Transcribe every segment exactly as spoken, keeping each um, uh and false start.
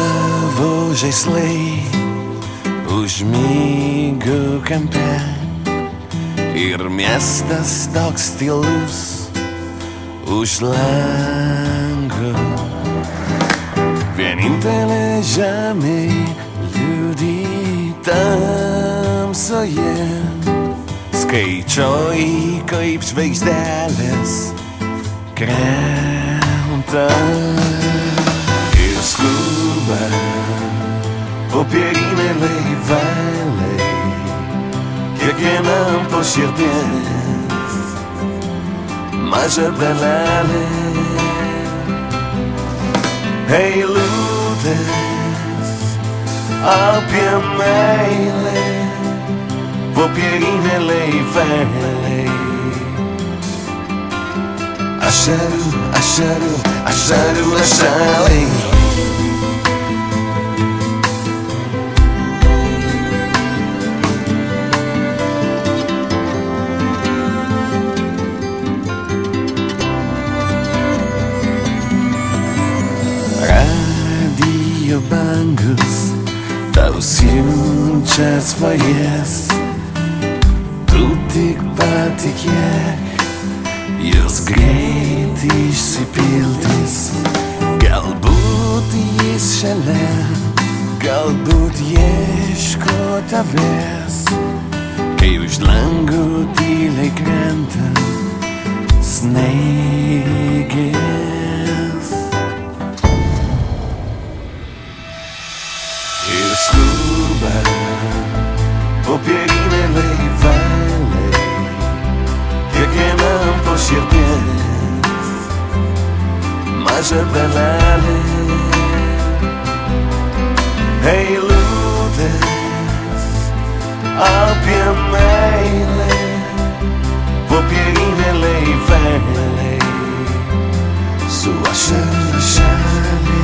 Tavo žaislai užmygo kampe ir miestas toks tylus už lango. Vienintelė žemė liūdi tamsoje, skaičiuoji kaip žvaigždelės krenta ir skuba popieriniai laiveliai, kiekvienam po širdies maža dalelė. Eilutės apie meilę, popieriniai laiveliai. Ašarų, ašarų, ašarų lašeliai. Radio bangos tau siunčia svajas, tu tik patikėk, jos greit išsipildys. Galbūt jis šalia, galbūt ieško tavęs, kai už langų tyliai krenta snaigės. Ir skuba popieriniai laiveliai, kiekvienam po širdies maža dalelė. Eilutės apie meilę, popieriniai laiveliai su ašarų lašeliai.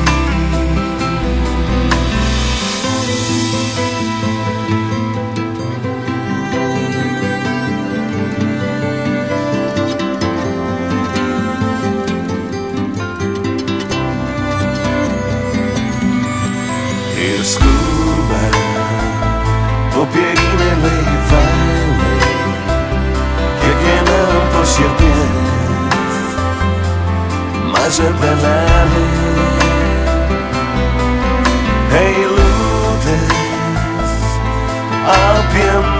Ir skuba popieriniai laiveliai, kiekvienam po širdies maža dalelė. Eilutės apie